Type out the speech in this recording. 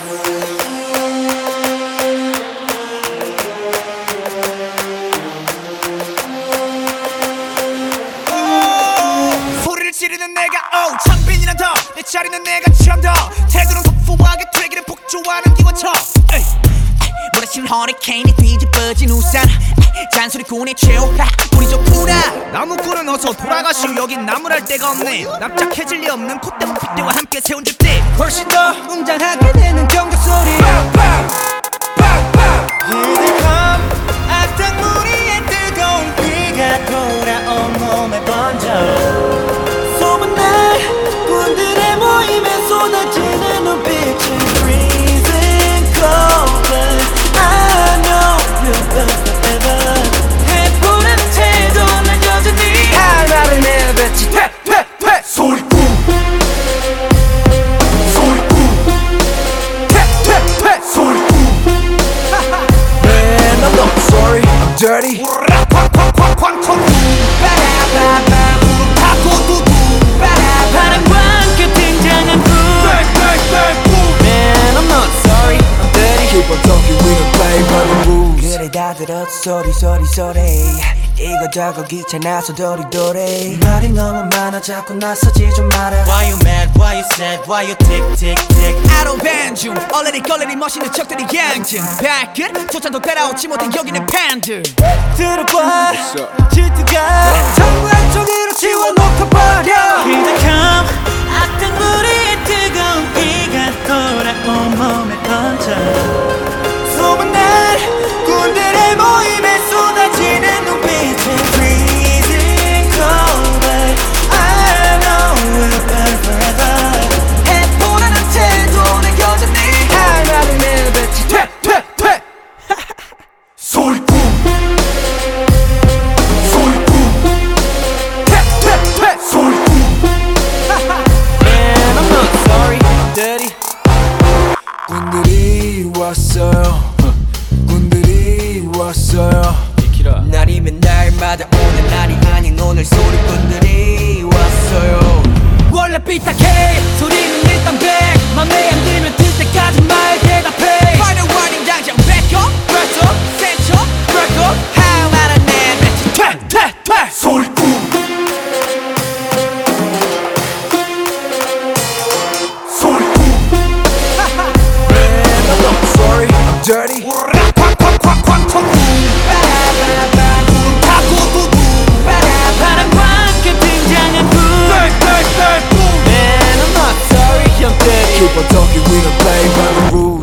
소리를 지르는 내가 창빈이란 더내 자리는 내가 처음 더 태도는 소소하게 되기를 폭주하는 기관총 몰아치는 허리케인이 뒤집어진 우산 잔소리꾼의 최후 우리 좋구나 나무꾼은 어서 돌아가시오 여긴 나무랄 데가 없네 납작해질 리 없는 콧대와 핏대와 함께 세운 집들 훨씬 더 웅장하게 되는 경적 소리 Here they come 악당무리의 뜨거운 비가 돌아온 몸에 번져 소문난 군들의 모임에 쏟아지는 눈빛은 freezing cold but I know you'll burn forever 해보는 태도 난 여전히 할 말을 내뱉지 퇴퇴퇴 소리꾼 소리꾼 퇴퇴퇴 소리꾼 Man I'm not sorry I'm dirty 쾅쾅쾅쾅쾅 빠라바바 무릎 닫고 두두 바람과 함께 등장한 불 Man I'm not sorry I'm dirty Keep on talking we don't play by the rules 그래 다 들었어 소리 소리 소리 이거저거 귀찮아서 도리도리 말이 너무 많아 자꾸 나서지 좀 마라 Why you mad, why you sad, why you tick tick tick I don't ban 중 얼레리 걸레리 멋있는 척들이 양증 발끝 조찬도 따라오지 못해 여기는 팬들 들어봐 질투가 전부 한쪽으로 지워놓고 버려 Here they come 악당무리의 뜨거운 비가 돌아온 몸에 번져 소문난 군들의 모임에 쏟아지는 눈빛은 freezing cold but I know we'll burn forever 해보라는 태도는 여전히 할 말을 내뱉지 퇴퇴퇴 소리꾼 소리꾼 퇴퇴퇴 소리꾼 Man I'm not sorry I'm dirty 군들이 왔어요 군들이 왔어요 날이면 날마다 오는 날이 아닌 오늘 소리꾼들이 왔어요 원래 삐딱해 소리는 일단 백 맘에 안 들면 들 때까지 말 대답해 Final warning 당장 back up Press up, set up break up 할 말을 내뱉지 퇴퇴퇴 소리꾼 소리꾼 Man I'm not sorry I'm dirty 쾅쾅쾅쾅쾅 빠라바바 무릎 닫고 두두 바람과 함께 등장한 불 Man I'm not sorry I'm dirty Keep on talking we don't play by the rules